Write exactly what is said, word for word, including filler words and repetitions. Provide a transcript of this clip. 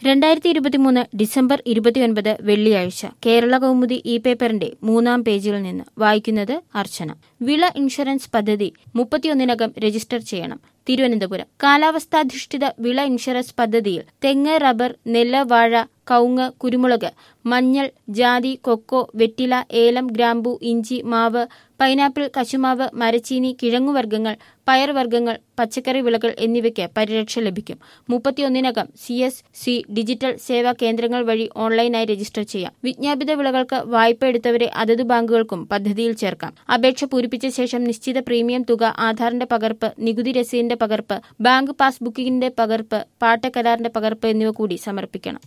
രണ്ടായിരത്തി ഇരുപത്തിമൂന്ന് ഡിസംബർ ഇരുപത്തിയൊൻപത് വെള്ളിയാഴ്ച കേരള കൗമുദി ഇ പേപ്പറിന്റെ മൂന്നാം പേജിൽ നിന്ന് വായിക്കുന്നത് അർച്ചന. വിള ഇൻഷുറൻസ് പദ്ധതി മുപ്പത്തിയൊന്നിനകം രജിസ്റ്റർ ചെയ്യണം. തിരുവനന്തപുരം. കാലാവസ്ഥാധിഷ്ഠിത വിള ഇൻഷുറൻസ് പദ്ധതിയിൽ തെങ്ങ്, റബ്ബർ, നെല്ല്, വാഴ, കവുങ്ങ്, കുരുമുളക്, മഞ്ഞൾ, ജാതി, കൊക്കോ, വെറ്റില, ഏലം, ഗ്രാമ്പു, ഇഞ്ചി, മാവ്, പൈനാപ്പിൾ, കശുമാവ്, മരച്ചീനി, കിഴങ്ങുവർഗ്ഗങ്ങൾ, പയർവർഗ്ഗങ്ങൾ, പച്ചക്കറി വിളകൾ എന്നിവയ്ക്ക് പരിരക്ഷ ലഭിക്കും. മുപ്പത്തിയൊന്നിനകം സി എസ് സി ഡിജിറ്റൽ സേവാ കേന്ദ്രങ്ങൾ വഴി ഓൺലൈനായി രജിസ്റ്റർ ചെയ്യാം. വിജ്ഞാപിത വിളകൾക്ക് വായ്പ എടുത്തവരെ അതത് ബാങ്കുകൾക്കും പദ്ധതിയിൽ ചേർക്കാം. അപേക്ഷ പൂരിപ്പിച്ച ശേഷം നിശ്ചിത പ്രീമിയം തുക, ആധാറിന്റെ പകർപ്പ്, നികുതി രസീതിന്റെ പകർപ്പ്, ബാങ്ക് പാസ്ബുക്കിന്റെ പകർപ്പ്, പാട്ടക്കരാറിന്റെ പകർപ്പ് എന്നിവ കൂടി സമർപ്പിക്കണം.